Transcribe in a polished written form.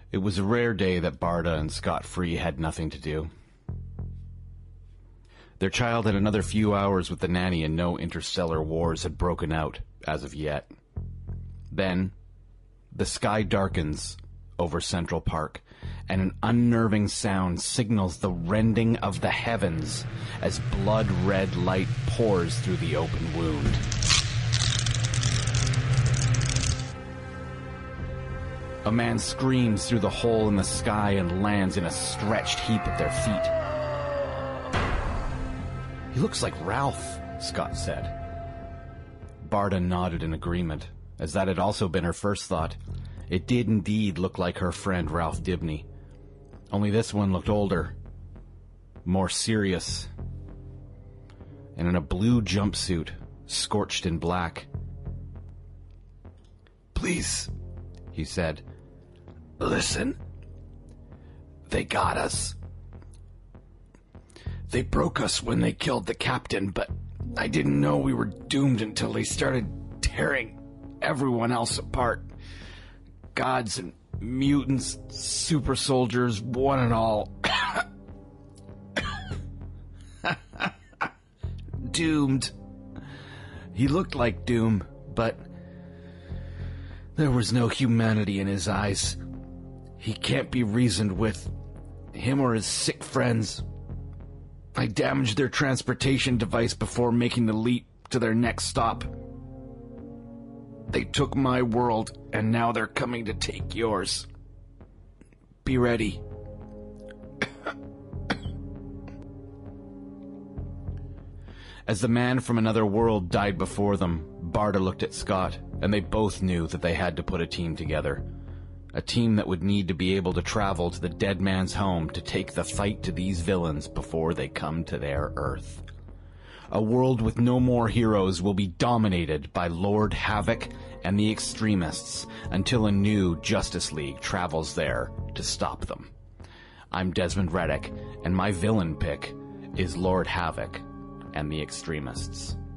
It was a rare day that Barda and Scott Free had nothing to do. Their child had another few hours with the nanny and no interstellar wars had broken out as of yet. Then, the sky darkens over Central Park, and an unnerving sound signals the rending of the heavens as blood-red light pours through the open wound. A man screams through the hole in the sky and lands in a stretched heap at their feet. "He looks like Ralph," Scott said. Barda nodded in agreement, as that had also been her first thought. It did indeed look like her friend Ralph Dibney. Only this one looked older, more serious, and in a blue jumpsuit, scorched in black. "Please," he said, "listen. They got us. They broke us when they killed the captain, but I didn't know we were doomed until they started tearing everyone else apart. Gods and mutants, super soldiers, one and all. Doomed." He looked like Doom, but there was no humanity in his eyes. He can't be reasoned with. Him or his sick friends. I damaged their transportation device before making the leap to their next stop. They took my world, and now they're coming to take yours. Be ready." As the man from another world died before them, Barda looked at Scott, and they both knew that they had to put a team together. A team that would need to be able to travel to the dead man's home to take the fight to these villains before they come to their Earth. A world with no more heroes will be dominated by Lord Havoc and the extremists until a new Justice League travels there to stop them. I'm Desmond Reddick, and my villain pick is Lord Havoc and the extremists.